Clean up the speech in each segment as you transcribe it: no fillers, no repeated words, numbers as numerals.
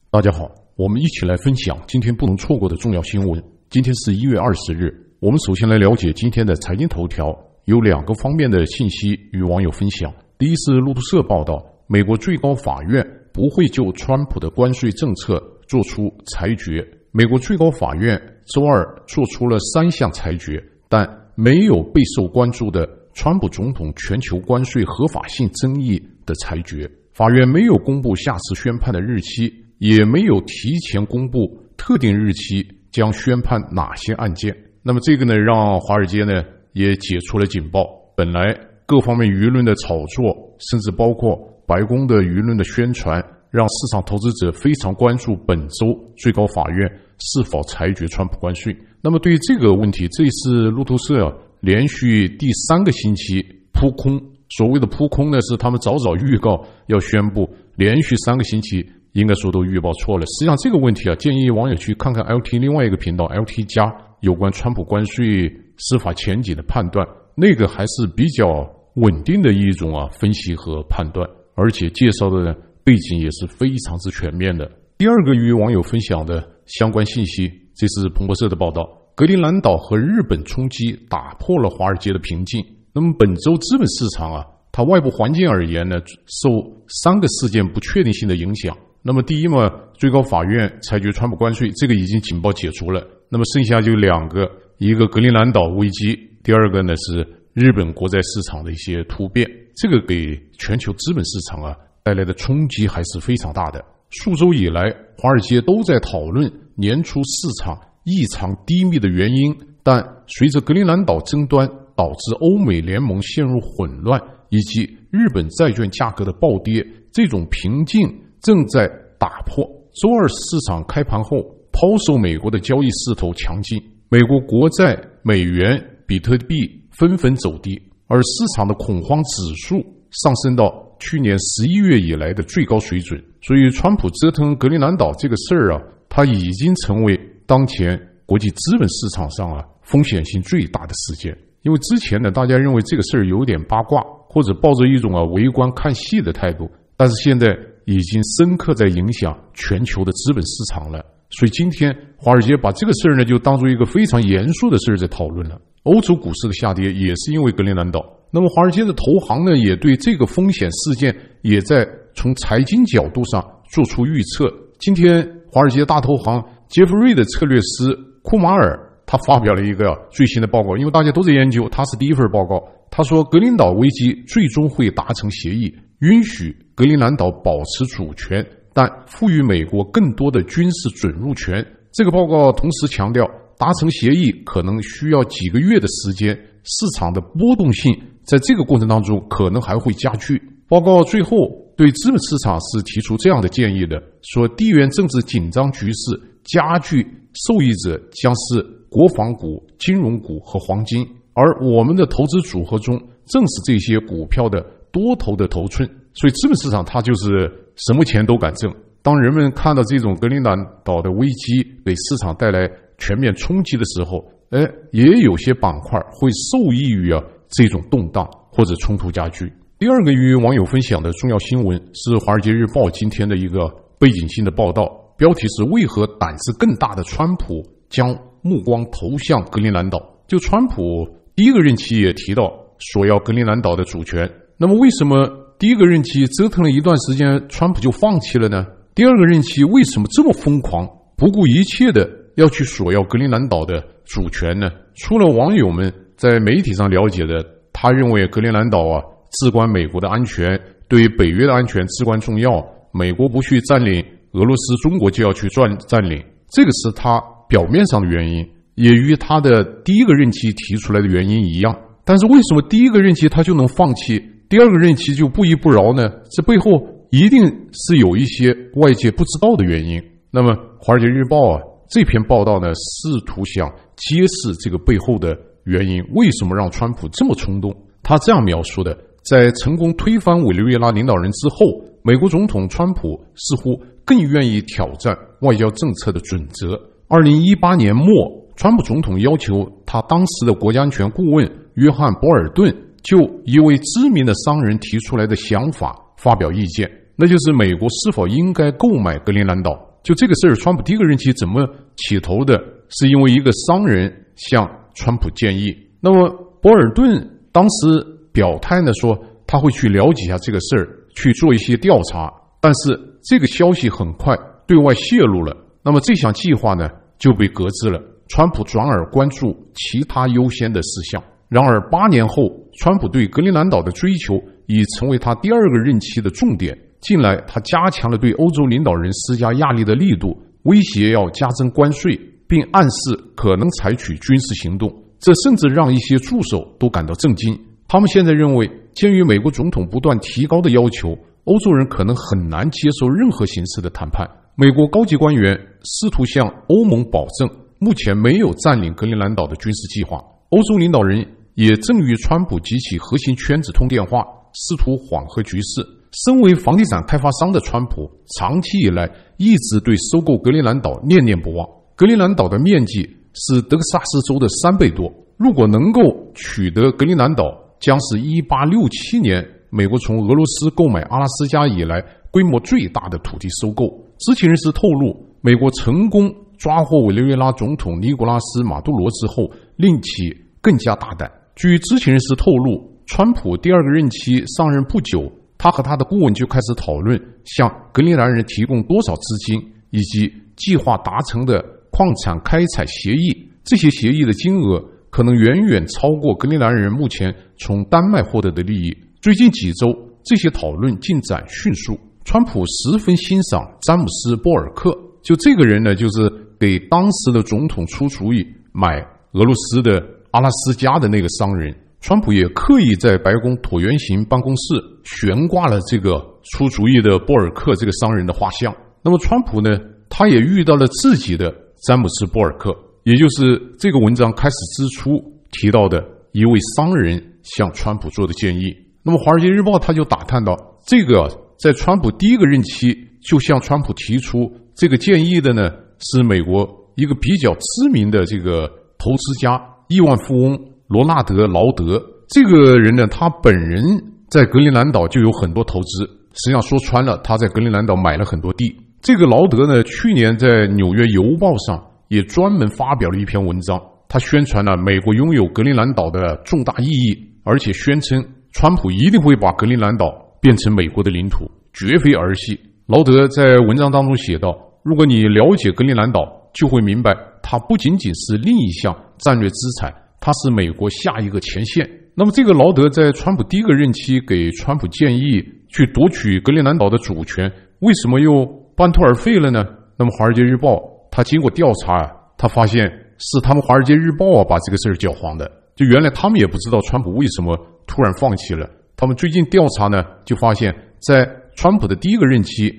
大家好，我们一起来分享今天不能错过的重要新闻。今天是1月20日，我们首先来了解今天的财经头条，有2个方面的信息与网友分享。第一是路透社报道，美国最高法院不会就川普的关税政策做出裁决。美国最高法院周二做出了3项裁决，但没有备受关注的川普总统全球关税合法性争议的裁决。法院没有公布下次宣判的日期，也没有提前公布特定日期将宣判哪些案件。那么这个呢，让华尔街呢也解除了警报。本来各方面舆论的炒作，甚至包括白宫的舆论的宣传，让市场投资者非常关注本周最高法院是否裁决川普关税。那么对于这个问题，这是路透社连续第3个星期扑空。所谓的扑空呢，是他们早预告要宣布，连续3个星期应该说都预报错了。实际上这个问题建议网友去看看 LT 另外一个频道 LT 加有关川普关税司法前景的判断，那个还是比较稳定的一种分析和判断，而且介绍的背景也是非常之全面的。第2个与网友分享的相关信息，这是彭博社的报道，格陵兰岛和日本冲击打破了华尔街的平静。那么本周资本市场它外部环境而言呢，受3个事件不确定性的影响。那么第一嘛，最高法院裁决川普关税，这个已经警报解除了。那么剩下就2个，一个格陵兰岛危机，第2个呢是日本国债市场的一些突变，这个给全球资本市场带来的冲击还是非常大的。数周以来，华尔街都在讨论年初市场异常低迷的原因，但随着格陵兰岛争端导致欧美联盟陷入混乱，以及日本债券价格的暴跌，这种平静正在打破。周二市场开盘后，抛售美国的交易势头强劲，美国国债、美元、比特币纷纷走低，而市场的恐慌指数上升到去年11月以来的最高水准。所以川普折腾格陵兰岛这个事儿它已经成为当前国际资本市场上风险性最大的事件。因为之前呢，大家认为这个事儿有点八卦，或者抱着一种围观看戏的态度，但是现在已经深刻在影响全球的资本市场了。所以今天华尔街把这个事儿呢，就当作一个非常严肃的事儿在讨论了。欧洲股市的下跌也是因为格陵兰岛。那么华尔街的投行呢，也对这个风险事件也在从财经角度上做出预测。今天华尔街大投行杰弗瑞的策略师库马尔他发表了一个最新的报告，因为大家都在研究，他是第一份报告。他说格陵岛危机最终会达成协议，允许格陵兰岛保持主权，但赋予美国更多的军事准入权。这个报告同时强调，达成协议可能需要几个月的时间，市场的波动性在这个过程当中可能还会加剧。报告最后对资本市场是提出这样的建议的，说地缘政治紧张局势加剧，受益者将是国防股、金融股和黄金，而我们的投资组合中正是这些股票的多头的头寸。所以资本市场它就是什么钱都敢挣。当人们看到这种格陵兰岛的危机给市场带来全面冲击的时候，也有些板块会受益于这种动荡或者冲突加剧。第2个与网友分享的重要新闻是《华尔街日报》今天的一个背景性的报道，标题是为何胆子更大的川普将目光投向格陵兰岛。就川普第1个任期也提到索要格陵兰岛的主权，那么为什么第1个任期折腾了一段时间川普就放弃了呢？第2个任期为什么这么疯狂，不顾一切的要去索要格陵兰岛的主权呢？除了网友们在媒体上了解的，他认为格陵兰岛至关美国的安全，对于北约的安全至关重要，美国不去占领俄罗斯，中国就要去占领，这个是他表面上的原因，也与他的第1个任期提出来的原因一样。但是为什么第1个任期他就能放弃，第2个任期就不依不饶呢？这背后一定是有一些外界不知道的原因。那么《华尔街日报》这篇报道呢，试图想揭示这个背后的原因，为什么让川普这么冲动。他这样描述的，在成功推翻委内瑞拉领导人之后，美国总统川普似乎更愿意挑战外交政策的准则。2018年末，川普总统要求他当时的国家安全顾问约翰·博尔顿就一位知名的商人提出来的想法发表意见，那就是美国是否应该购买格陵兰岛。 就这个事儿，川普第一个任期怎么起头的，是因为一个商人向川普建议。那么博尔顿当时表态呢，说他会去了解一下这个事儿，去做一些调查，但是这个消息很快对外泄露了，那么这项计划呢就被搁置了。川普转而关注其他优先的事项。然而8年后，川普对格陵兰岛的追求已成为他第二个任期的重点。近来他加强了对欧洲领导人施加压力的力度，威胁要加征关税，并暗示可能采取军事行动。这甚至让一些助手都感到震惊。他们现在认为，鉴于美国总统不断提高的要求，欧洲人可能很难接受任何形式的谈判。美国高级官员试图向欧盟保证，目前没有占领格陵兰岛的军事计划。欧洲领导人也正与川普及其核心圈子通电话，试图缓和局势。身为房地产开发商的川普，长期以来一直对收购格陵兰岛念念不忘。格陵兰岛的面积是德克萨斯州的3倍多，如果能够取得格陵兰岛，将是1867年美国从俄罗斯购买阿拉斯加以来规模最大的土地收购。知情人士透露，美国成功抓获委内瑞拉总统尼古拉斯·马杜罗之后，令其更加大胆。据知情人士透露，川普第二个任期上任不久，他和他的顾问就开始讨论向格陵兰人提供多少资金，以及计划达成的矿产开采协议。这些协议的金额可能远远超过格陵兰人目前从丹麦获得的利益。最近几周，这些讨论进展迅速。川普十分欣赏詹姆斯·波尔克，就这个人呢，就是给当时的总统出主意买俄罗斯的阿拉斯加的那个商人。川普也刻意在白宫椭圆形办公室悬挂了这个出主意的波尔克这个商人的画像。那么川普呢，他也遇到了自己的詹姆斯·波尔克，也就是这个文章开始之初提到的一位商人向川普做的建议。那么《华尔街日报》他就打探到，这个在川普第一个任期就向川普提出这个建议的呢，是美国一个比较知名的这个投资家、亿万富翁罗纳德·劳德。这个人呢，他本人在格陵兰岛就有很多投资，实际上说穿了，他在格陵兰岛买了很多地。这个劳德呢，去年在《纽约邮报》上也专门发表了一篇文章，他宣传了美国拥有格陵兰岛的重大意义，而且宣称川普一定会把格陵兰岛变成美国的领土，绝非儿戏。劳德在文章当中写道，如果你了解格陵兰岛，就会明白它不仅仅是另一项战略资产，它是美国下一个前线。那么这个劳德在川普第一个任期给川普建议去夺取格陵兰岛的主权，为什么又半途而废了呢？那么《华尔街日报》他经过调查，他发现是他们《华尔街日报》把这个事儿搅黄的。就原来他们也不知道川普为什么突然放弃了。他们最近调查呢，就发现在川普的第一个任期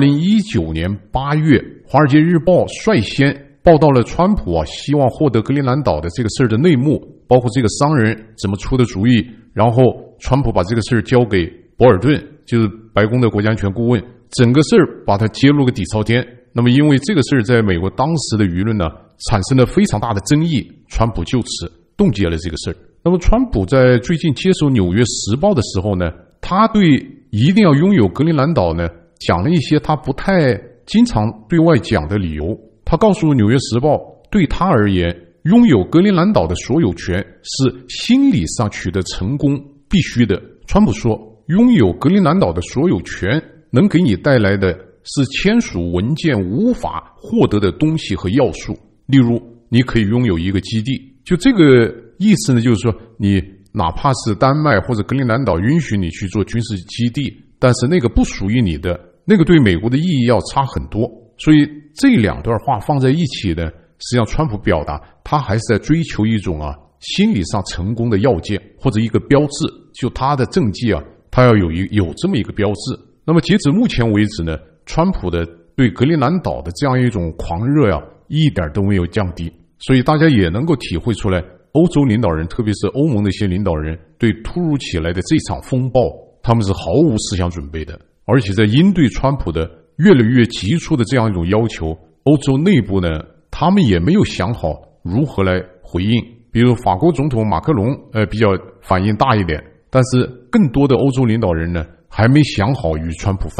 2019年8月，《华尔街日报》率先报道了川普希望获得格陵兰岛的这个事儿的内幕，包括这个商人怎么出的主意，然后川普把这个事儿交给博尔顿，就是白宫的国家安全顾问，整个事儿把它揭露个底朝天。那么因为这个事儿在美国当时的舆论呢产生了非常大的争议，川普就此冻结了这个事儿。那么川普在最近接受《纽约时报》的时候呢，他对一定要拥有格陵兰岛呢讲了一些他不太经常对外讲的理由。他告诉《纽约时报》，对他而言，拥有格陵兰岛的所有权是心理上取得成功必须的。川普说，拥有格陵兰岛的所有权能给你带来的是签署文件无法获得的东西和要素，例如你可以拥有一个基地。就这个意思呢，就是说你哪怕是丹麦或者格陵兰岛允许你去做军事基地，但是那个不属于你的，那个对美国的意义要差很多。所以这两段话放在一起呢，实际上川普表达他还是在追求一种心理上成功的要件或者一个标志，就他的政绩他要有这么一个标志。那么截止目前为止呢，川普的对格陵兰岛的这样一种狂热一点都没有降低。所以大家也能够体会出来，欧洲领导人特别是欧盟的一些领导人对突如其来的这场风暴他们是毫无思想准备的，而且在应对川普的越来越急促的这样一种要求，欧洲内部呢他们也没有想好如何来回应。比如法国总统马克龙比较反应大一点，但是更多的欧洲领导人呢还没想好与川普翻脸，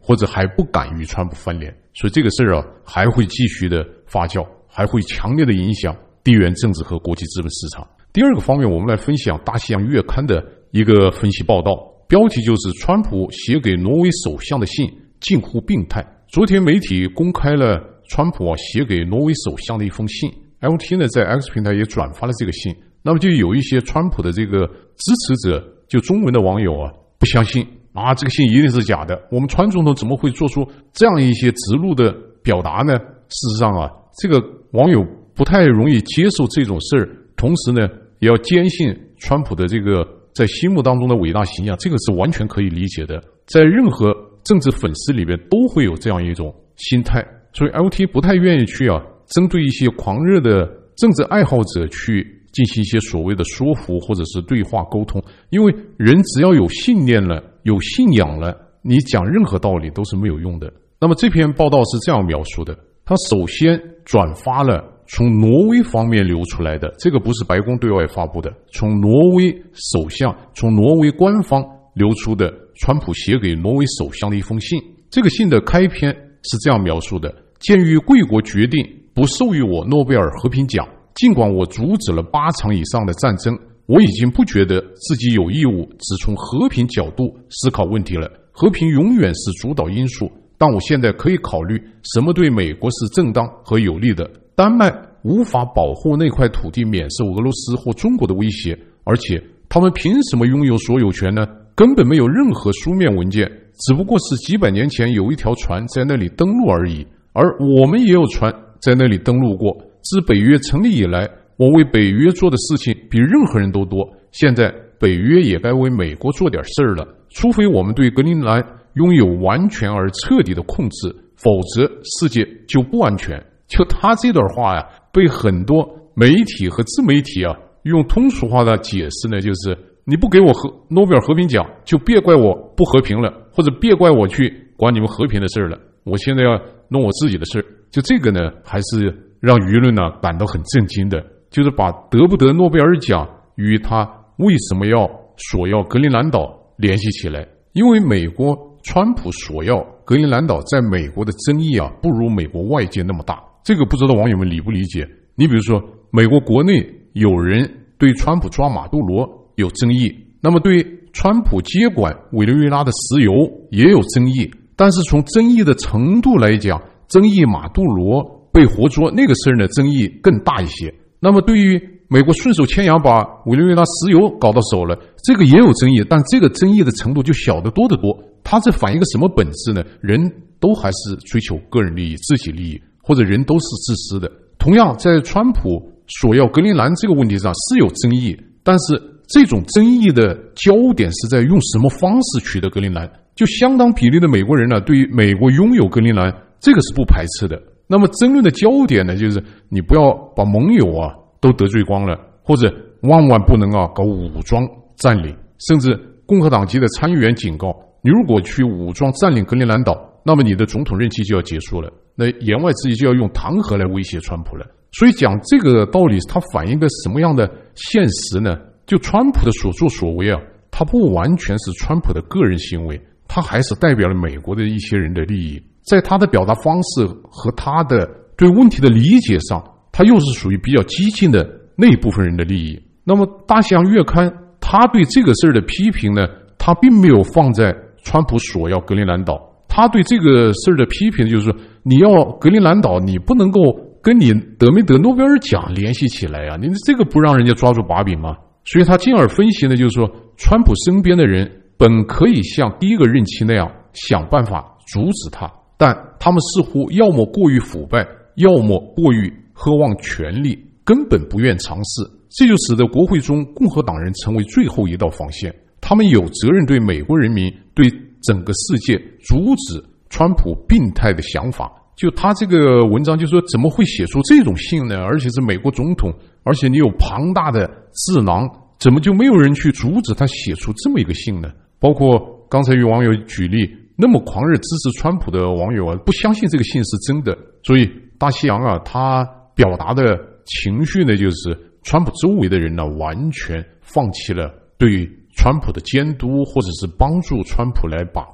或者还不敢与川普翻脸，所以这个事儿啊还会继续的发酵，还会强烈的影响地缘政治和国际资本市场。第二个方面，我们来分享大西洋月刊的一个分析报道，标题就是川普写给挪威首相的信近乎病态。昨天媒体公开了川普写给挪威首相的一封信， LT 呢在 X 平台也转发了这个信。那么就有一些川普的这个支持者，就中文的网友啊，不相信啊，这个信一定是假的，我们川总统怎么会做出这样一些直路的表达呢？事实上啊，这个网友不太容易接受这种事儿，同时呢也要坚信川普的这个在心目当中的伟大形象，这个是完全可以理解的，在任何政治粉丝里边都会有这样一种心态。所以 LT 不太愿意去针对一些狂热的政治爱好者去进行一些所谓的说服或者是对话沟通，因为人只要有信念了，有信仰了，你讲任何道理都是没有用的。那么这篇报道是这样描述的，他首先转发了从挪威方面流出来的，这个不是白宫对外发布的，从挪威首相，从挪威官方流出的川普写给挪威首相的一封信。这个信的开篇是这样描述的，鉴于贵国决定不授予我诺贝尔和平奖，尽管我阻止了8场以上的战争，我已经不觉得自己有义务只从和平角度思考问题了。和平永远是主导因素，但我现在可以考虑什么对美国是正当和有利的。丹麦无法保护那块土地免受俄罗斯或中国的威胁，而且他们凭什么拥有所有权呢？根本没有任何书面文件，只不过是几百年前有一条船在那里登陆而已，而我们也有船在那里登陆过。自北约成立以来，我为北约做的事情比任何人都多，现在北约也该为美国做点事儿了。除非我们对格陵兰拥有完全而彻底的控制，否则世界就不安全。就他这段话呀，被很多媒体和自媒体用通俗化的解释呢，就是你不给我诺贝尔和平奖，就别怪我不和平了，或者别怪我去管你们和平的事了，我现在要弄我自己的事。就这个呢，还是让舆论呢感到很震惊的，就是把得不得诺贝尔奖与他为什么索要格陵兰岛联系起来。因为美国川普索要格陵兰岛在美国的争议不如美国外界那么大，这个不知道网友们理不理解。你比如说美国国内有人对川普抓马杜罗有争议，那么对川普接管委内瑞拉的石油也有争议，但是从争议的程度来讲，争议马杜罗被活捉那个事儿呢，争议更大一些。那么对于美国顺手牵羊把委内瑞拉石油搞到手了，这个也有争议，但这个争议的程度就小得多得多。它是反映一个什么本质呢？人都还是追求个人利益、自己利益，或者人都是自私的。同样，在川普索要格陵兰这个问题上是有争议，但是这种争议的焦点是在用什么方式取得格陵兰。就相当比例的美国人呢，对于美国拥有格陵兰这个是不排斥的。那么争论的焦点呢，就是你不要把盟友都得罪光了，或者万万不能搞武装占领。甚至共和党籍的参议员警告，你如果去武装占领格陵兰岛，那么你的总统任期就要结束了，那言外之意就要用弹劾来威胁川普了。所以讲这个道理，它反映一个什么样的现实呢？就川普的所作所为它不完全是川普的个人行为，它还是代表了美国的一些人的利益。在他的表达方式和他的对问题的理解上，他又是属于比较激进的那一部分人的利益。那么大西洋月刊他对这个事儿的批评呢，他并没有放在川普索要格陵兰岛，他对这个事儿的批评就是说，你要格陵兰岛，你不能够跟你得没得诺贝尔奖联系起来你这个不让人家抓住把柄吗？所以他进而分析呢，就是说川普身边的人本可以像第一个任期那样想办法阻止他，但他们似乎要么过于腐败，要么过于渴望权力，根本不愿尝试。这就使得国会中共和党人成为最后一道防线，他们有责任对美国人民，对整个世界阻止川普病态的想法。就他这个文章就说，怎么会写出这种信呢？而且是美国总统，而且你有庞大的智囊，怎么就没有人去阻止他写出这么一个信呢？包括刚才有网友举例，那么狂热支持川普的网友不相信这个信是真的。所以大西洋他表达的情绪呢，就是川普周围的人呢，完全放弃了对川普的监督，或者是帮助川普来把关，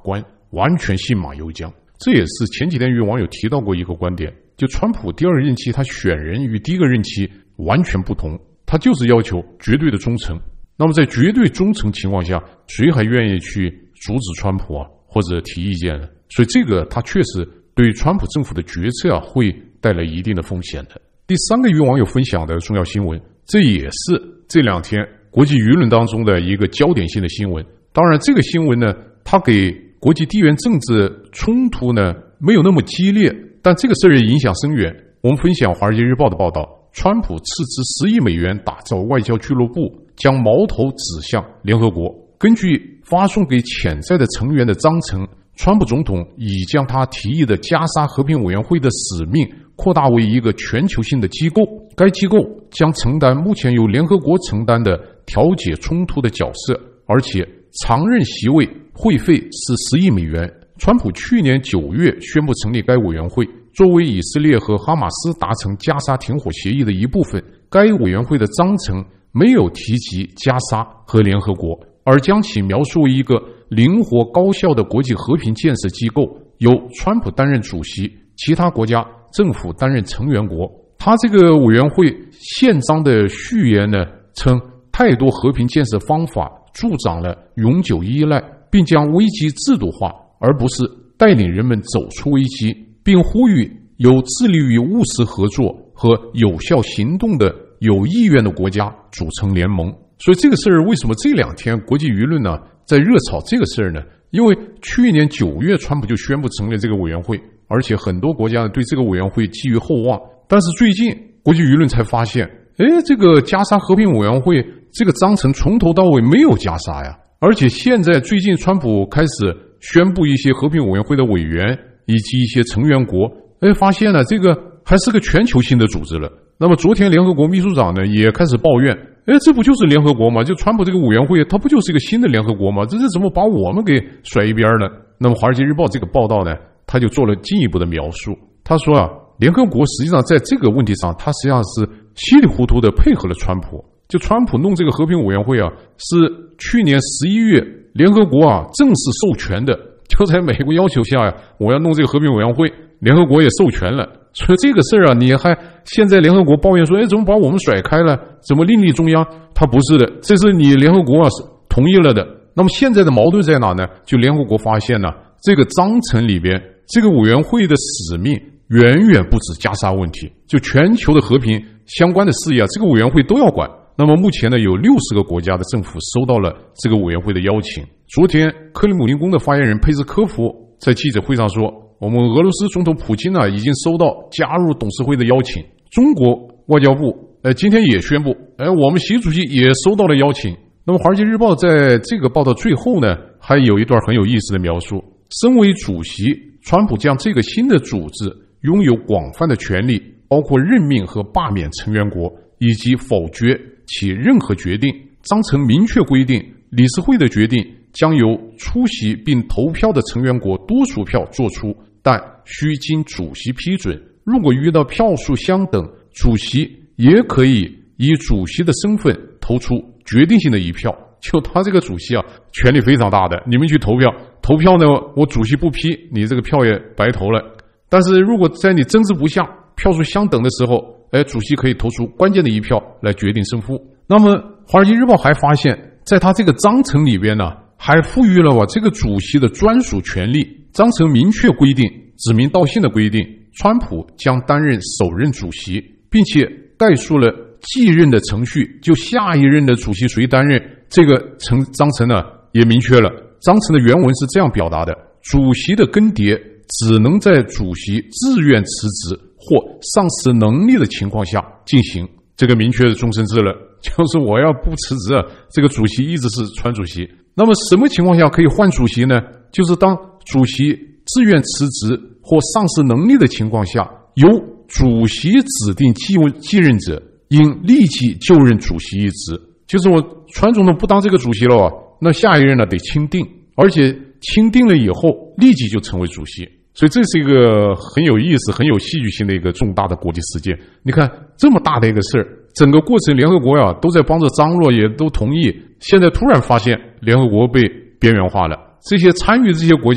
完全信马由缰。这也是前几天有网友提到过一个观点，就川普第2个任期他选人与第1个任期完全不同，他就是要求绝对的忠诚。那么在绝对忠诚情况下，谁还愿意去阻止川普啊，或者提意见呢？所以这个他确实对川普政府的决策啊会带来一定的风险的。第3个与网友分享的重要新闻，这也是这2天国际舆论当中的一个焦点性的新闻。当然这个新闻呢，它给国际地缘政治冲突呢没有那么激烈，但这个事儿也影响深远。我们分享《华尔街日报》的报道，川普斥资10亿美元打造外交俱乐部，将矛头指向联合国。根据发送给潜在的成员的章程，川普总统已将他提议的加沙和平委员会的使命扩大为一个全球性的机构，该机构将承担目前由联合国承担的调解冲突的角色，而且常任席位会费是10亿美元。川普去年9月宣布成立该委员会，作为以色列和哈马斯达成加沙停火协议的一部分。该委员会的章程没有提及加沙和联合国，而将其描述为一个灵活高效的国际和平建设机构，由川普担任主席，其他国家政府担任成员国。他这个委员会宪章的序言呢称，太多和平建设方法助长了永久依赖，并将危机制度化，而不是带领人们走出危机，并呼吁有致力于务实合作和有效行动的有意愿的国家组成联盟。所以这个事儿为什么这2天国际舆论呢在热炒这个事儿呢？因为去年9月川普就宣布成立这个委员会，而且很多国家对这个委员会寄予厚望。但是最近国际舆论才发现，这个加沙和平委员会这个章程从头到尾没有加沙呀。而且现在最近川普开始宣布一些和平委员会的委员以及一些成员国，发现了这个还是个全球性的组织了。那么昨天联合国秘书长呢也开始抱怨，这不就是联合国吗？就川普这个委员会它不就是一个新的联合国吗？这是怎么把我们给甩一边了？那么华尔街日报这个报道呢，他就做了进一步的描述。他说啊，联合国实际上在这个问题上他实际上是稀里糊涂的配合了川普。就川普弄这个和平委员会啊，是去年11月联合国啊正式授权的，就在美国要求下呀，我要弄这个和平委员会，联合国也授权了。所以这个事儿啊，你还现在联合国抱怨说，怎么把我们甩开了？怎么另立中央？他不是的，这是你联合国啊同意了的。那么现在的矛盾在哪呢？就联合国发现呢，这个章程里边这个委员会的使命远远不止加沙问题，就全球的和平相关的事业啊，这个委员会都要管。那么目前呢，有60个国家的政府收到了这个委员会的邀请。昨天克里姆林宫的发言人佩斯科夫在记者会上说，我们俄罗斯总统普京已经收到加入董事会的邀请。中国外交部今天也宣布，我们习主席也收到了邀请。那么华尔街日报在这个报道最后呢，还有一段很有意思的描述。身为主席，川普将这个新的组织拥有广泛的权利，包括任命和罢免成员国，以及否决其任何决定。章程明确规定，理事会的决定将由出席并投票的成员国多数票做出，但需经主席批准。如果遇到票数相等，主席也可以以主席的身份投出决定性的一票。就他这个主席啊，权力非常大的，你们去投票，投票呢，我主席不批，你这个票也白投了。但是如果在你争执不下，票数相等的时候，主席可以投出关键的一票来决定胜负。那么华尔街日报还发现，在他这个章程里边呢，还赋予了这个主席的专属权利。章程明确规定，指名道姓的规定，川普将担任首任主席，并且概述了继任的程序，就下一任的主席谁担任，这个章程呢也明确了。章程的原文是这样表达的：主席的更迭只能在主席自愿辞职或丧失能力的情况下进行。这个明确的终身制了，就是我要不辞职，这个主席一直是川主席。那么什么情况下可以换主席呢？就是当主席自愿辞职或丧失能力的情况下，由主席指定继任者应立即就任主席一职。就是我川总统不当这个主席了，那下一任呢得钦定，而且钦定了以后立即就成为主席。所以这是一个很有意思、很有戏剧性的一个重大的国际事件。你看这么大的一个事儿，整个过程联合国都在帮着张罗，也都同意。现在突然发现联合国被边缘化了，这些参与这些国家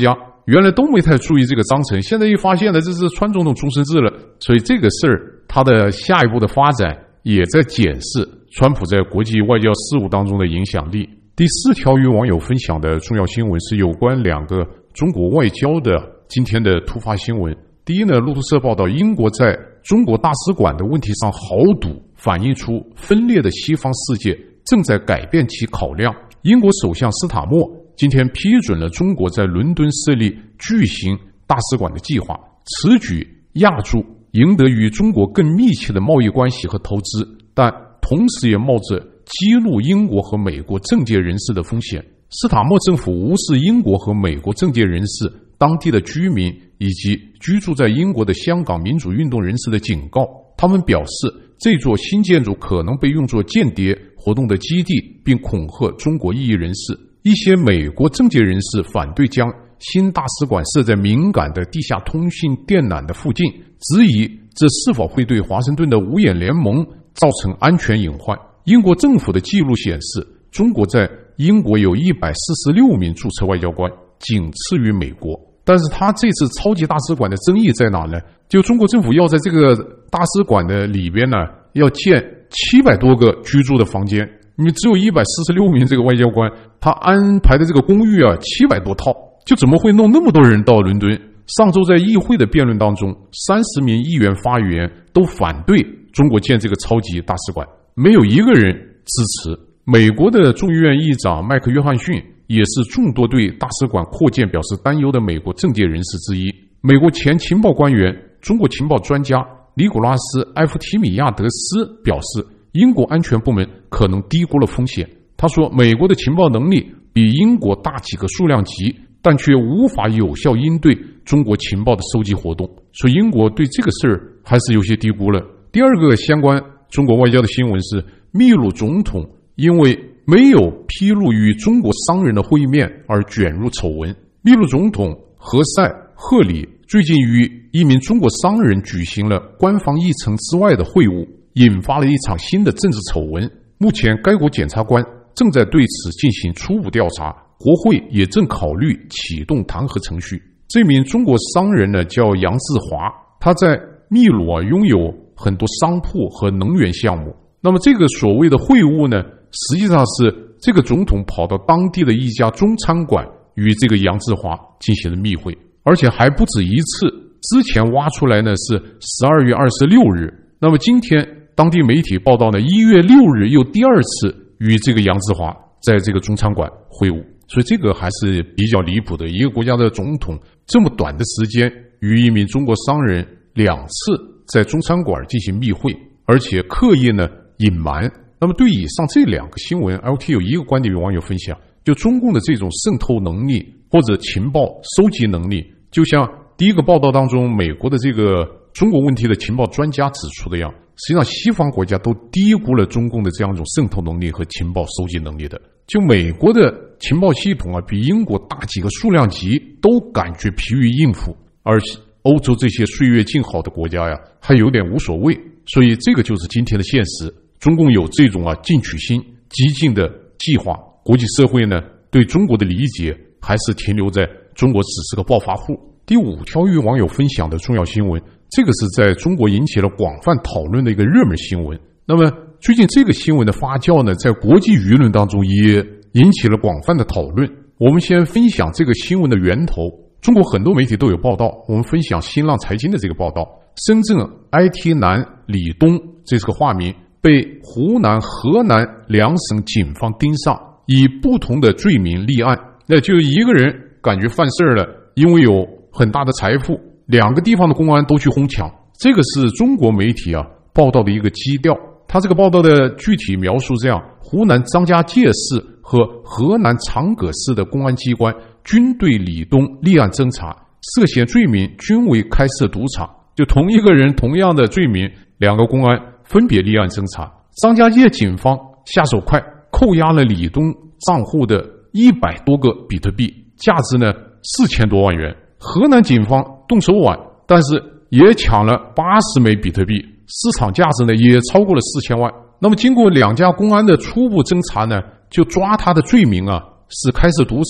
原来都没太注意这个章程，现在一发现了这是川总统终身制了，所以这个事儿它的下一步的发展也在检视川普在国际外交事务当中的影响力。第4条与网友分享的重要新闻是有关2个中国外交的今天的突发新闻。第一呢，路透社报道，英国在中国大使馆的问题上豪赌，反映出分裂的西方世界正在改变其考量。英国首相斯塔默今天批准了中国在伦敦设立巨型大使馆的计划，此举亚助赢得与中国更密切的贸易关系和投资，但同时也冒着激怒英国和美国政界人士的风险。斯塔默政府无视英国和美国政界人士、当地的居民以及居住在英国的香港民主运动人士的警告，他们表示这座新建筑可能被用作间谍活动的基地，并恐吓中国异议人士。一些美国政界人士反对将新大使馆设在敏感的地下通信电缆的附近，质疑这是否会对华盛顿的五眼联盟造成安全隐患。英国政府的记录显示，中国在英国有146名注册外交官，仅次于美国。但是他这次超级大使馆的争议在哪呢？就中国政府要在这个大使馆的里边呢，要建700多个居住的房间，你只有146名这个外交官，他安排的这个公寓啊700多套，就怎么会弄那么多人到伦敦？上周在议会的辩论当中，30名议员发言都反对中国建这个超级大使馆，没有一个人支持。美国的众议院议长麦克约翰逊也是众多对大使馆扩建表示担忧的美国政界人士之一。美国前情报官员、中国情报专家尼古拉斯·埃夫提米亚德斯表示，英国安全部门可能低估了风险。他说，美国的情报能力比英国大几个数量级，但却无法有效应对中国情报的收集活动，所以英国对这个事儿还是有些低估了。第二个相关中国外交的新闻是，秘鲁总统因为没有披露与中国商人的会面而卷入丑闻。秘鲁总统何塞·赫里最近与一名中国商人举行了官方议程之外的会晤，引发了一场新的政治丑闻。目前该国检察官正在对此进行初步调查，国会也正考虑启动弹劾程序。这名中国商人呢叫杨志华，他在秘鲁拥有很多商铺和能源项目。那么这个所谓的会晤呢，实际上是这个总统跑到当地的一家中餐馆与这个杨志华进行了密会，而且还不止一次。之前挖出来呢是12月26日，那么今天当地媒体报道呢1月6日又第2次与这个杨志华在这个中餐馆会晤，所以这个还是比较离谱的。一个国家的总统这么短的时间与一名中国商人2次在中餐馆进行密会，而且刻意呢隐瞒。那么对以上这2个新闻 ，LT 有一个观点与网友分享，就中共的这种渗透能力或者情报收集能力，就像第一个报道当中美国的这个中国问题的情报专家指出的样，实际上西方国家都低估了中共的这样一种渗透能力和情报收集能力的。就美国的情报系统比英国大几个数量级，都感觉疲于应付，而欧洲这些岁月静好的国家还有点无所谓。所以这个就是今天的现实，中共有这种进取心、激进的计划，国际社会呢对中国的理解还是停留在中国只是个暴发户。第5条与网友分享的重要新闻，这个是在中国引起了广泛讨论的一个热门新闻。那么最近这个新闻的发酵呢，在国际舆论当中也引起了广泛的讨论。我们先分享这个新闻的源头，中国很多媒体都有报道，我们分享新浪财经的这个报道。深圳 IT 男李东，这是个化名，被湖南、河南2省警方盯上，以不同的罪名立案。那就一个人感觉犯事了，因为有很大的财富，2个地方的公安都去哄抢。这个是中国媒体报道的一个基调。他这个报道的具体描述这样：湖南张家界市和河南长葛市的公安机关均对李东立案侦查，涉嫌罪名均为开设赌场。就同一个人同样的罪名，2个公安分别立案侦查。张家界警方下手快，扣押了李东账户的100多个比特币，价值呢4000多万元。河南警方动手晚，但是也抢了80枚比特币，市场价值呢也超过了4000万。那么经过2家公安的初步侦查呢，就抓他的罪名是开设赌场，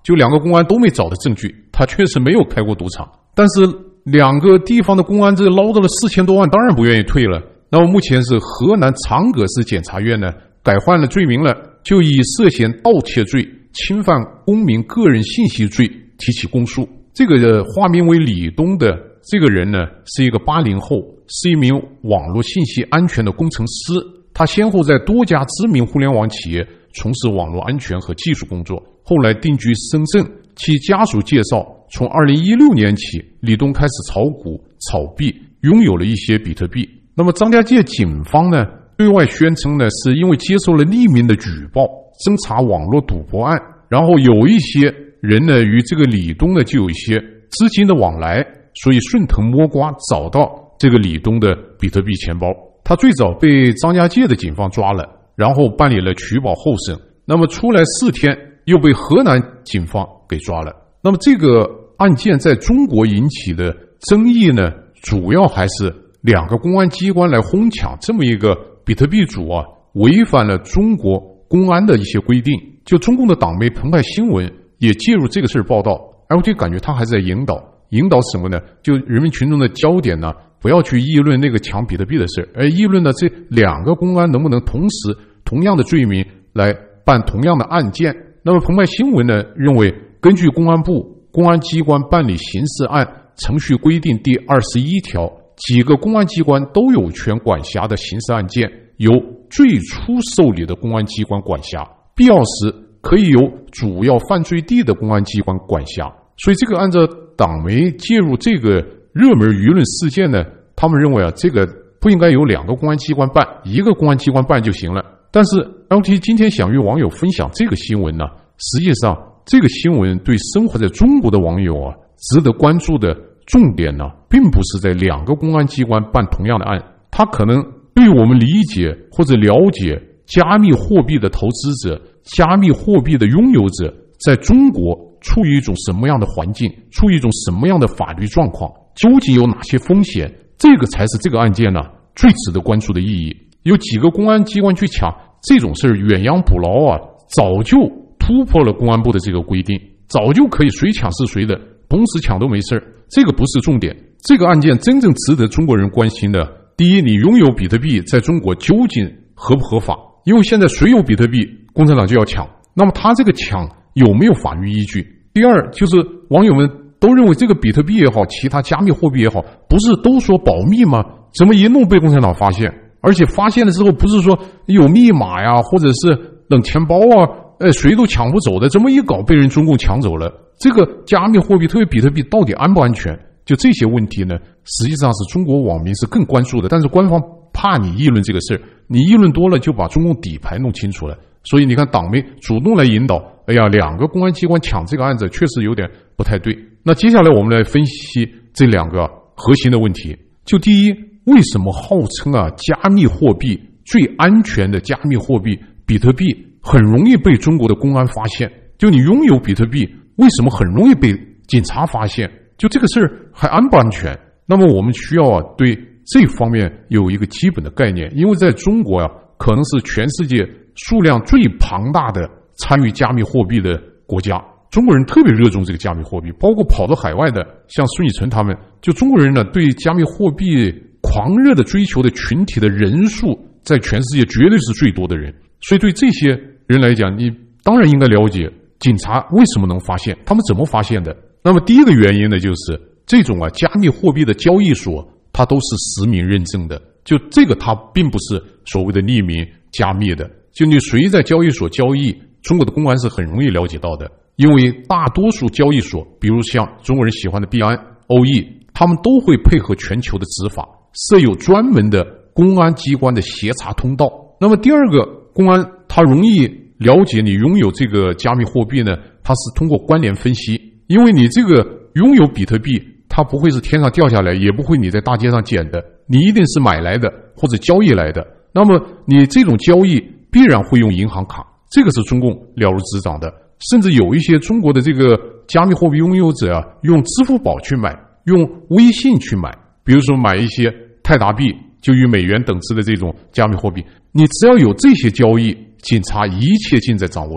就两个公安都没找的证据，他确实没有开过赌场。但是两个地方的公安这捞到了4000多万，当然不愿意退了。那么目前是河南长葛市检察院呢改换了罪名了，就以涉嫌盗窃罪、侵犯公民个人信息罪提起公诉。这个化名为李东的这个人呢，是一个80后，是一名网络信息安全的工程师。他先后在多家知名互联网企业从事网络安全和技术工作，后来定居深圳。其家属介绍，从2016年起，李东开始炒股、炒币，拥有了一些比特币。那么张家界警方呢，对外宣称呢，是因为接受了匿名的举报，侦查网络赌博案，然后有一些人呢与这个李东呢就有一些资金的往来，所以顺藤摸瓜找到这个李东的比特币钱包。他最早被张家界的警方抓了，然后办理了取保候审，那么出来4天又被河南警方给抓了。那么这个案件在中国引起的争议呢，主要还是两个公安机关来哄抢这么一个比特币主啊，违反了中国公安的一些规定。就中共的党媒澎湃新闻也介入这个事报道，而我就感觉他还是在引导什么呢？就人民群众的焦点呢，不要去议论那个抢比特币的事，而议论呢这两个公安能不能同时同样的罪名来办同样的案件。那么澎湃新闻呢认为，根据公安部公安机关办理刑事案程序规定第21条，几个公安机关都有权管辖的刑事案件由最初受理的公安机关管辖，必要时可以由主要犯罪地的公安机关管辖。所以这个按照党媒介入这个热门舆论事件呢，他们认为啊，这个不应该由2个公安机关办，一个公安机关办就行了。但是 LT 今天想与网友分享这个新闻呢，实际上这个新闻对生活在中国的网友啊，值得关注的重点呢，并不是在2个公安机关办同样的案，它可能对于我们理解或者了解加密货币的投资者、加密货币的拥有者在中国处于一种什么样的环境，处于一种什么样的法律状况，究竟有哪些风险，这个才是这个案件呢最值得关注的意义。有几个公安机关去抢这种事远洋捕捞啊，早就突破了公安部的这个规定，早就可以谁抢是谁的，同时抢都没事，这个不是重点。这个案件真正值得中国人关心的，第一，你拥有比特币在中国究竟合不合法？因为现在谁有比特币，共产党就要抢，那么他这个抢有没有法律依据？第二，就是网友们都认为这个比特币也好，其他加密货币也好，不是都说保密吗？怎么一弄被共产党发现？而且发现了之后不是说有密码呀，或者是冷钱包啊，谁都抢不走的，这么一搞被人中共抢走了。这个加密货币特别比特币到底安不安全？就这些问题呢，实际上是中国网民是更关注的，但是官方怕你议论这个事，你议论多了就把中共底牌弄清楚了。所以你看党媒主动来引导，哎呀，2个公安机关抢这个案子确实有点不太对。那接下来我们来分析这2个核心的问题。就第一，为什么号称啊加密货币最安全的加密货币比特币很容易被中国的公安发现？就你拥有比特币为什么很容易被警察发现？就这个事儿还安不安全？那么我们需要啊对这方面有一个基本的概念，因为在中国啊可能是全世界数量最庞大的参与加密货币的国家，中国人特别热衷这个加密货币，包括跑到海外的像孙以纯他们，就中国人呢对加密货币狂热的追求的群体的人数在全世界绝对是最多的人。所以对这些人来讲，你当然应该了解警察为什么能发现，他们怎么发现的。那么第一个原因呢，就是这种啊加密货币的交易所它都是实名认证的，就这个它并不是所谓的匿名加密的，就你谁在交易所交易，中国的公安是很容易了解到的。因为大多数交易所，比如像中国人喜欢的币安、欧易，他们都会配合全球的执法，设有专门的公安机关的协查通道。那么第二个，公安它容易了解你拥有这个加密货币呢，它是通过关联分析。因为你这个拥有比特币，它不会是天上掉下来，也不会你在大街上捡的，你一定是买来的或者交易来的。那么你这种交易必然会用银行卡，这个是中共了如指掌的。甚至有一些中国的这个加密货币拥有者啊，用支付宝去买，用微信去买，比如说买一些泰达币，就与美元等值的这种加密货币，你只要有这些交易，警察一切尽在掌握中。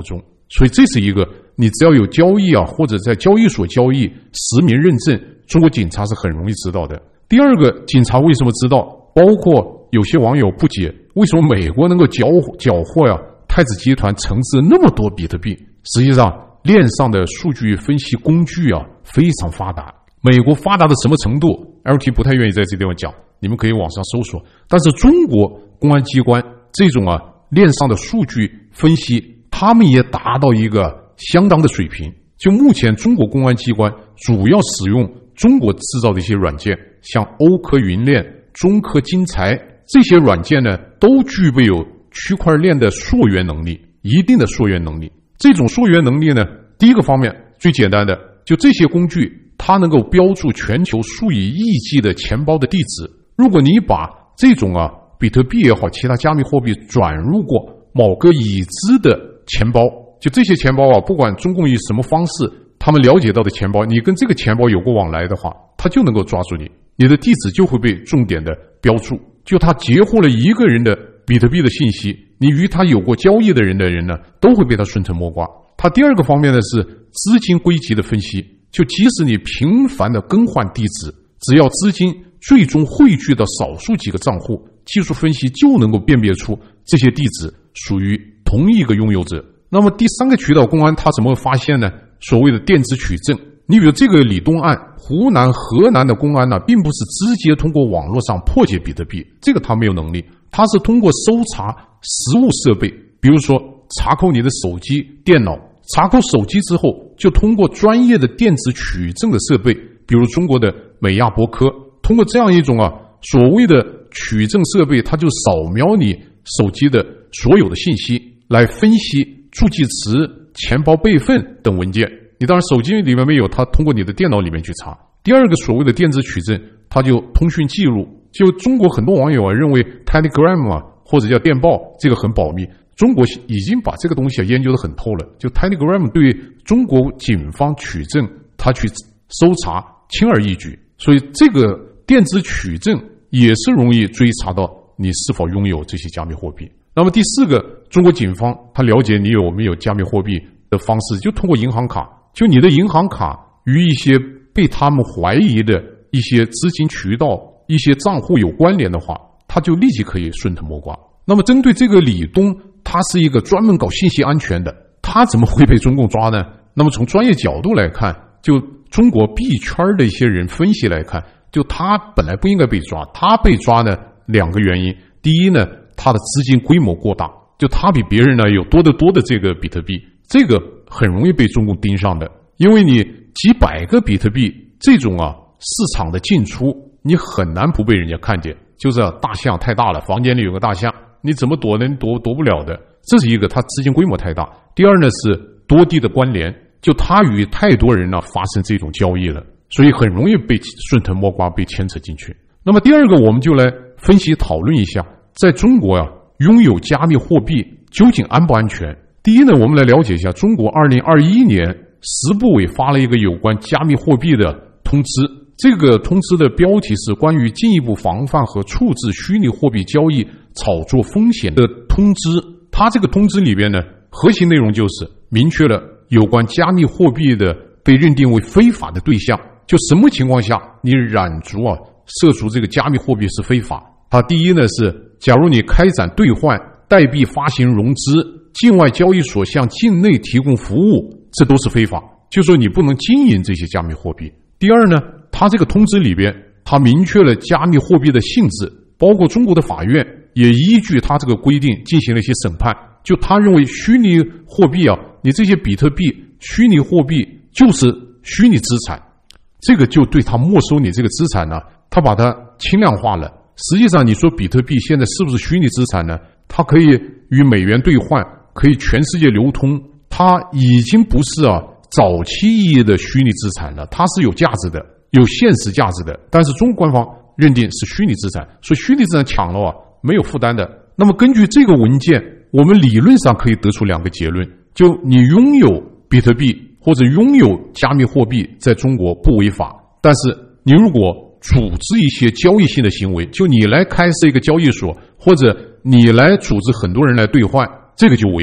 所以这是一个你只要有交易或者在交易所交易实名认证，中国警察是很容易知道的。第二个，警察为什么知道？包括有些网友不解，为什么美国能够缴获太子集团层次那么多比特币？实际上，链上的数据分析工具非常发达。美国发达到什么程度 ？LT 不太愿意在这地方讲，你们可以网上搜索。但是中国公安机关这种链上的数据分析，他们也达到一个相当的水平。就目前中国公安机关主要使用中国制造的一些软件，像欧科云链、中科金财这些软件呢，都具备有区块链的溯源能力，一定的溯源能力。这种溯源能力呢，第一个方面最简单的，就这些工具它能够标注全球数以亿计的钱包的地址。如果你把这种比特币也好，其他加密货币转入过某个已知的钱包，就这些钱包不管中共以什么方式他们了解到的钱包，你跟这个钱包有过往来的话，他就能够抓住你，你的地址就会被重点的标注。就他截获了一个人的比特币的信息，你与他有过交易的人呢，都会被他顺藤摸瓜。他第二个方面呢是资金归集的分析，就即使你频繁的更换地址，只要资金最终汇聚到少数几个账户，技术分析就能够辨别出这些地址属于同一个拥有者。那么第三个渠道，公安他怎么发现呢？所谓的电子取证。你比如这个李东案，湖南、河南的公安呢，并不是直接通过网络上破解比特币，这个他没有能力，他是通过搜查实物设备，比如说查扣你的手机、电脑，查扣手机之后，就通过专业的电子取证的设备，比如中国的美亚博科，通过这样一种所谓的取证设备，它就扫描你手机的所有的信息，来分析助记词、钱包备份等文件。你当然手机里面没有，它通过你的电脑里面去查。第二个所谓的电子取证，它就通讯记录。就中国很多网友认为 Telegram 或者叫电报这个很保密，中国已经把这个东西研究得很透了。就 Telegram 对中国警方取证，他去搜查轻而易举，所以这个电子取证也是容易追查到你是否拥有这些加密货币。那么第四个，中国警方他了解你有没有加密货币的方式，就通过银行卡。就你的银行卡与一些被他们怀疑的一些资金渠道、一些账户有关联的话，他就立即可以顺藤摸瓜。那么针对这个李东，他是一个专门搞信息安全的，他怎么会被中共抓呢？那么从专业角度来看，就中国币圈的一些人分析来看，就他本来不应该被抓，他被抓呢两个原因。第一呢，他的资金规模过大，就他比别人呢有多得多的这个比特币，这个很容易被中共盯上的。因为你几百个比特币这种市场的进出，你很难不被人家看见。就是大象太大了，房间里有个大象，你怎么躲呢？你躲不了的。这是一个，它资金规模太大。第二呢是多地的关联，就它与太多人发生这种交易了，所以很容易被顺藤摸瓜被牵扯进去。那么第二个，我们就来分析讨论一下，在中国拥有加密货币究竟安不安全？第一呢，我们来了解一下中国2021年十部委发了一个有关加密货币的通知，这个通知的标题是关于进一步防范和处置虚拟货币交易炒作风险的通知。它这个通知里边呢，核心内容就是明确了有关加密货币的被认定为非法的对象，就什么情况下你染足涉足这个加密货币是非法。它第一呢是，假如你开展兑换、代币发行融资、境外交易所向境内提供服务，这都是非法，就说你不能经营这些加密货币。第二呢，它这个通知里边，它明确了加密货币的性质，包括中国的法院也依据它这个规定进行了一些审判。就他认为虚拟货币你这些比特币、虚拟货币就是虚拟资产，这个就对他没收你这个资产呢，他把它轻量化了。实际上你说比特币现在是不是虚拟资产呢？它可以与美元兑换，可以全世界流通，它已经不是早期意义的虚拟资产了，它是有价值的，有现实价值的，但是中国官方认定是虚拟资产，所以虚拟资产抢了没有负担的。那么根据这个文件，我们理论上可以得出两个结论，就你拥有比特币或者拥有加密货币在中国不违法，但是你如果组织一些交易性的行为，就你来开设一个交易所，或者你来组织很多人来兑换，这个就违法。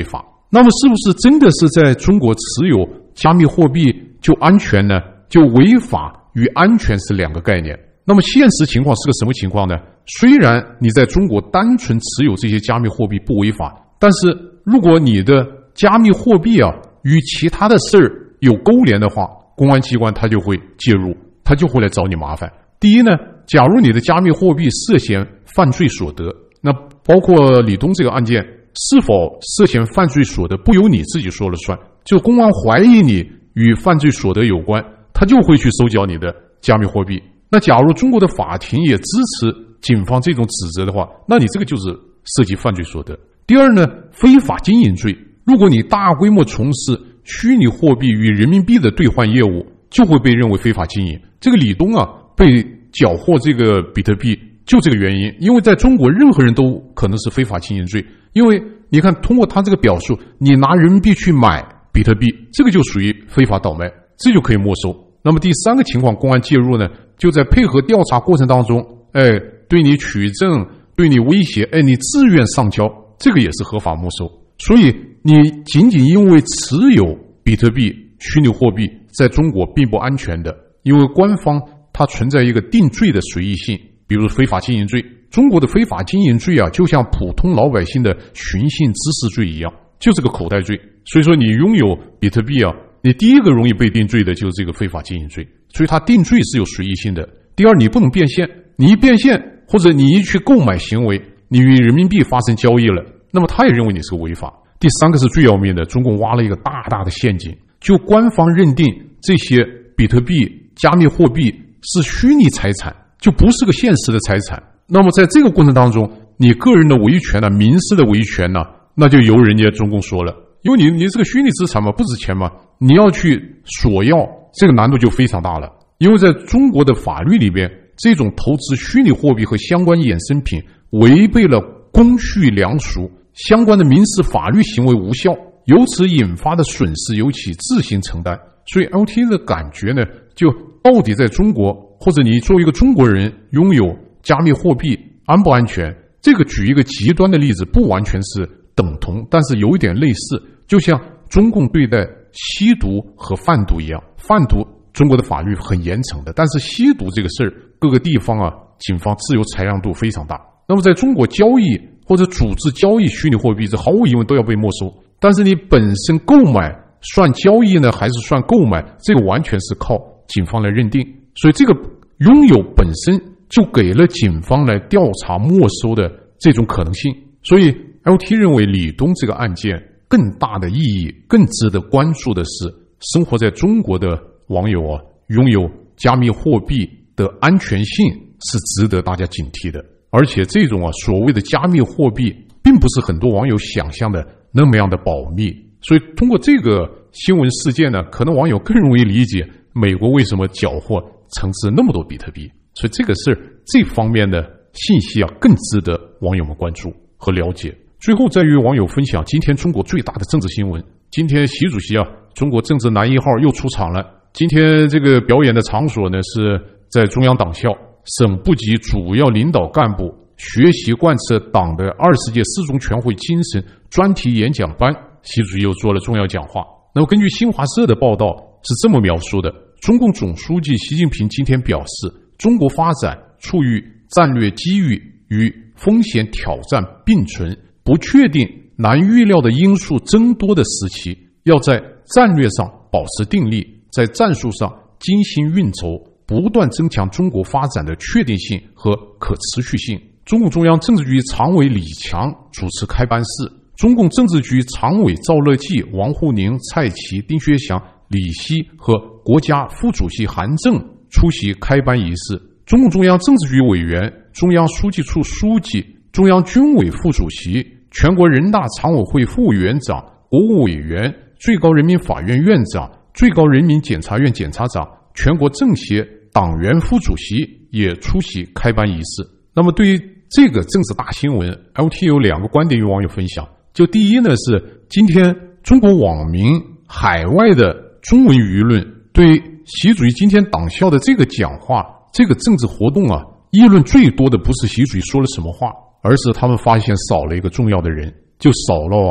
那么是不是真的是在中国持有加密货币就安全呢？就违法与安全是两个概念。那么现实情况是个什么情况呢？虽然你在中国单纯持有这些加密货币不违法，但是如果你的加密货币与其他的事儿有勾连的话，公安机关他就会介入，他就会来找你麻烦。第一呢，假如你的加密货币涉嫌犯罪所得，那包括李东这个案件是否涉嫌犯罪所得不由你自己说了算，就公安怀疑你与犯罪所得有关，他就会去收缴你的加密货币。那假如中国的法庭也支持警方这种指责的话，那你这个就是涉及犯罪所得。第二呢，非法经营罪，如果你大规模从事虚拟货币与人民币的兑换业务，就会被认为非法经营。这个李东被缴获这个比特币就这个原因，因为在中国任何人都可能是非法经营罪，因为你看通过他这个表述，你拿人民币去买比特币，这个就属于非法倒卖，这就可以没收。那么第三个情况，公安介入呢，就在配合调查过程当中，对你取证，对你威胁，你自愿上交，这个也是合法没收。所以你仅仅因为持有比特币虚拟货币在中国并不安全的，因为官方它存在一个定罪的随意性，比如非法经营罪。中国的非法经营罪就像普通老百姓的寻衅滋事罪一样，就是个口袋罪。所以说你拥有比特币你第一个容易被定罪的就是这个非法经营罪，所以它定罪是有随意性的。第二，你不能变现，你一变现或者你一去购买行为，你与人民币发生交易了，那么他也认为你是个违法。第三个是最要命的，中共挖了一个大大的陷阱，就官方认定这些比特币、加密货币是虚拟财产，就不是个现实的财产。那么在这个过程当中，你个人的维权民事的维权那就由人家中共说了，因为你这个虚拟资产嘛，不值钱嘛，你要去索要，这个难度就非常大了。因为在中国的法律里边，这种投资虚拟货币和相关衍生品违背了公序良俗，相关的民事法律行为无效，由此引发的损失由其自行承担。所以 LT 的感觉呢，就到底在中国，或者你作为一个中国人拥有加密货币安不安全，这个举一个极端的例子，不完全是等同，但是有一点类似，就像中共对待吸毒和贩毒一样。贩毒中国的法律很严惩的，但是吸毒这个事儿，各个地方警方自由裁量度非常大。那么在中国交易或者组织交易虚拟货币，这毫无疑问都要被没收。但是你本身购买算交易呢，还是算购买，这个完全是靠警方来认定。所以这个拥有本身就给了警方来调查没收的这种可能性。所以 LT 认为李东这个案件更大的意义，更值得关注的是，生活在中国的网友拥有加密货币的安全性是值得大家警惕的。而且这种所谓的加密货币并不是很多网友想象的那么样的保密。所以通过这个新闻事件呢，可能网友更容易理解美国为什么缴获惩治那么多比特币。所以这个是这方面的信息更值得网友们关注和了解。最后再与网友分享今天中国最大的政治新闻。今天习主席中国政治男一号又出场了。今天这个表演的场所呢，是在中央党校，省部级主要领导干部学习贯彻党的20届四中全会精神专题演讲班，习主席又做了重要讲话。那么根据新华社的报道是这么描述的，中共总书记习近平今天表示，中国发展处于战略机遇与风险挑战并存、不确定、难预料的因素增多的时期，要在战略上保持定力，在战术上精心运筹，不断增强中国发展的确定性和可持续性。中共中央政治局常委李强主持开班式，中共政治局常委赵乐际、王沪宁、蔡奇、丁薛祥、李希和国家副主席韩正出席开班仪式。中共中央政治局委员、中央书记处书记、中央军委副主席、全国人大常委会副委员长、国务委员、最高人民法院院长、最高人民检察院检察长、全国政协党员副主席也出席开班仪式。那么对于这个政治大新闻， LT 有2个观点与网友分享。就第一呢，是今天中国网民、海外的中文舆论对习主席今天党校的这个讲话、这个政治活动议论最多的不是习主席说了什么话，而是他们发现少了一个重要的人，就少了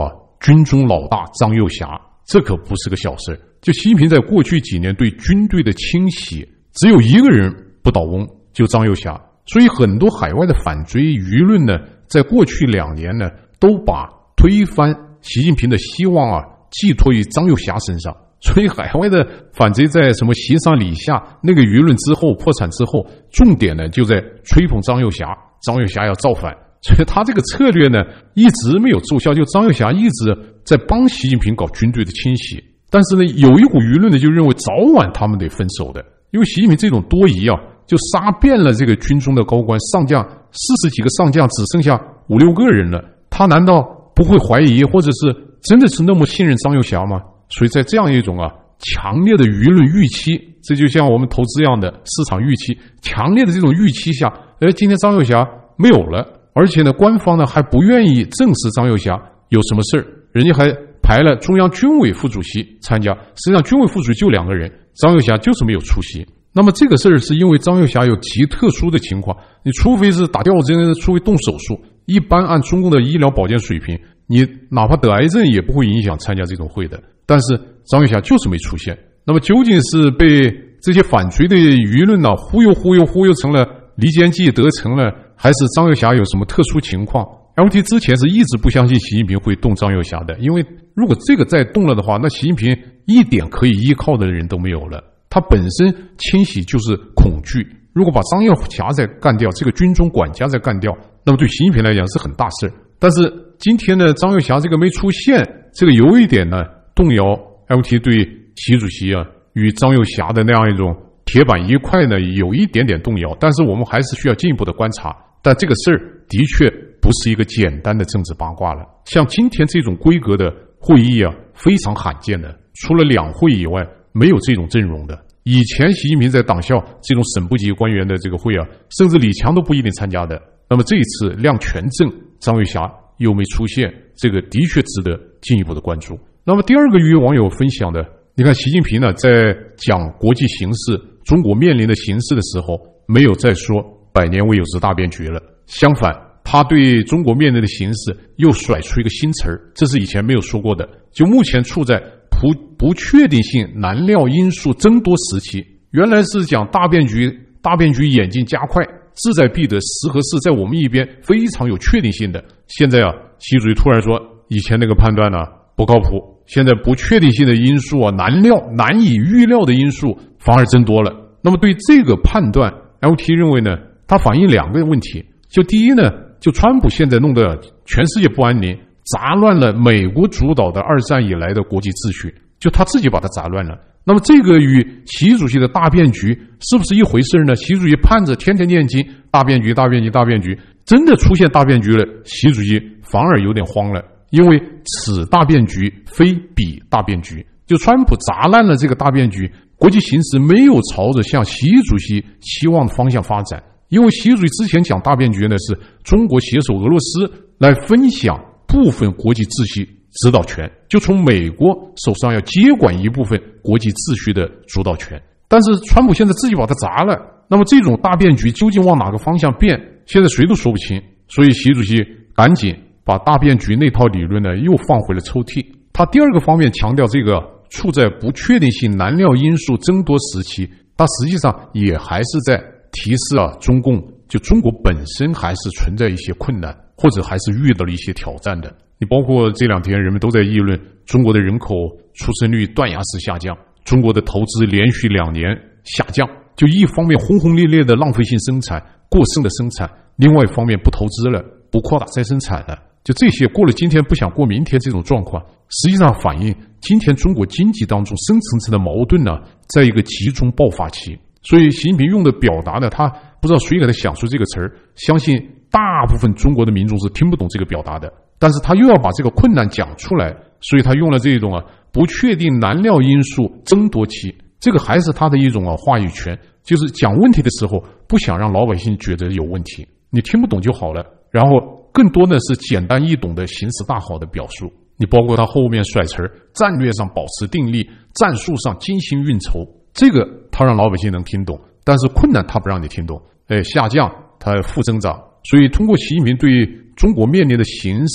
军中老大张又侠，这可不是个小事。就习近平在过去几年对军队的清洗，只有一个人不倒翁，就张又侠。所以很多海外的反追舆论呢，在过去2年呢，都把推翻习近平的希望寄托于张又侠身上。所以海外的反贼在什么习上礼下那个舆论之后破产之后，重点呢就在吹捧张又侠，张又侠要造反。所以他这个策略呢一直没有奏效，就张又侠一直在帮习近平搞军队的清洗。但是呢，有一股舆论呢就认为早晚他们得分手的，因为习近平这种多疑就杀遍了这个军中的高官，上将40几个上将只剩下5、6个人了，他难道不会怀疑或者是真的是那么信任张又侠吗？所以在这样一种强烈的舆论预期，这就像我们投资一样的市场预期，强烈的这种预期下，今天张又侠没有了，而且呢，官方呢还不愿意证实张又侠有什么事儿，人家还排了中央军委副主席参加，实际上军委副主席就2个人，张又侠就是没有出席。那么这个事儿是因为张又侠有极特殊的情况，你除非是打吊针，除非动手术，一般按中共的医疗保健水平，你哪怕得癌症也不会影响参加这种会的。但是张又侠就是没出现。那么究竟是被这些反追的舆论忽悠成了离间计得逞了，还是张又侠有什么特殊情况？ LT 之前是一直不相信习近平会动张又侠的，因为如果这个再动了的话，那习近平一点可以依靠的人都没有了。他本身清洗就是恐惧，如果把张又侠再干掉，这个军中管家再干掉，那么对习近平来讲是很大事。但是今天呢，张又侠这个没出现，这个有一点呢动摇 LT 对习主席与张又侠的那样一种铁板一块呢有一点点动摇，但是我们还是需要进一步的观察。但这个事儿的确不是一个简单的政治八卦了。像今天这种规格的会议非常罕见的，除了2会以外没有这种阵容的。以前习近平在党校这种省部级官员的这个会甚至李强都不一定参加的。那么这一次亮全正，张又侠又没出现，这个的确值得进一步的关注。那么第二个与网友分享的，你看习近平呢在讲国际形势、中国面临的形势的时候，没有再说100年未有之大变局了，相反他对中国面临的形势又甩出一个新词儿，这是以前没有说过的，就目前处在不确定性难料因素增多时期。原来是讲大变局演进加快，志在必得，时和势在我们一边，非常有确定性的。现在习主席突然说以前那个判断不靠谱，现在不确定性的因素难以预料的因素反而增多了。那么对这个判断 LT 认为呢，它反映2个问题。就第一呢，就川普现在弄得全世界不安宁，杂乱了美国主导的2战以来的国际秩序，就他自己把它杂乱了。那么这个与习主席的大变局是不是一回事呢？习主席盼着天天念经，大变局，真的出现大变局了，习主席反而有点慌了，因为此大变局非彼大变局。就川普砸烂了这个大变局，国际形势没有朝着向习主席期望的方向发展。因为习主席之前讲大变局呢，是中国携手俄罗斯来分享部分国际秩序指导权，就从美国手上要接管一部分国际秩序的主导权。但是川普现在自己把它砸了，那么这种大变局究竟往哪个方向变，现在谁都说不清。所以习主席赶紧把大变局那套理论呢又放回了抽屉。他第2个方面强调这个处在不确定性难料因素增多时期，他实际上也还是在提示中共，就中国本身还是存在一些困难，或者还是遇到了一些挑战的。你包括这2天人们都在议论中国的人口出生率断崖式下降，中国的投资连续2年下降，就一方面轰轰烈烈的浪费性生产、过剩的生产，另外一方面不投资了，不扩大再生产了，就这些过了今天不想过明天这种状况，实际上反映今天中国经济当中深层次的矛盾在一个集中爆发期。所以习近平用的表达呢，他不知道谁给他想出这个词儿，相信大部分中国的民众是听不懂这个表达的，但是他又要把这个困难讲出来，所以他用了这种不确定难料因素增多期，这个还是他的一种话语权，就是讲问题的时候不想让老百姓觉得有问题，你听不懂就好了，然后更多的是简单易懂的形势大好的表述。你包括他后面甩词儿，战略上保持定力，战术上精心运筹，这个他让老百姓能听懂，但是困难他不让你听懂。下降他负增长，所以通过习近平对中国面临的形势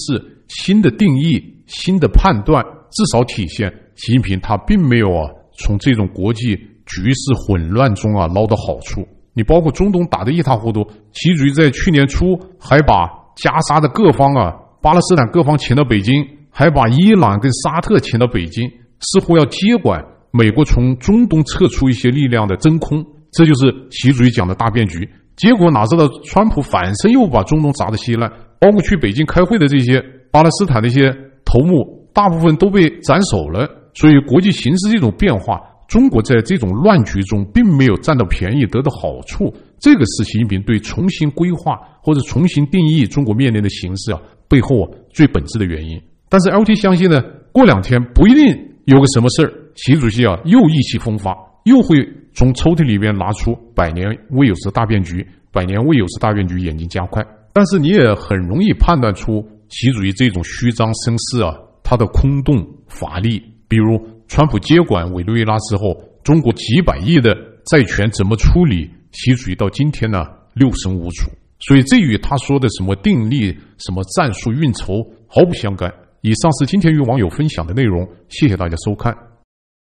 新的定义、新的判断，至少体现习近平他并没有从这种国际局势混乱中捞到好处。你包括中东打得一塌糊涂，习主席在去年初还把加沙的各方巴勒斯坦各方请到北京，还把伊朗跟沙特请到北京，似乎要接管美国从中东撤出一些力量的真空，这就是习主席讲的大变局。结果哪知道川普反身又把中东砸得稀烂，包括去北京开会的这些巴勒斯坦的一些头目，大部分都被斩首了。所以国际形势这种变化，中国在这种乱局中并没有占到便宜得到好处，这个是习近平对重新规划或者重新定义中国面临的形势背后最本质的原因。但是 LT 相信呢，过2天不一定有个什么事儿，习主席又意气风发，又会从抽屉里边拿出百年未有之大变局，百年未有之大变局演进加快。但是你也很容易判断出习主席这种虚张声势他的空洞乏力。比如川普接管委内瑞拉之后，中国几百亿的债权怎么处理，习主席到今天呢六神无主。所以这与他说的什么定力、什么战术运筹毫不相干。以上是今天与网友分享的内容，谢谢大家收看。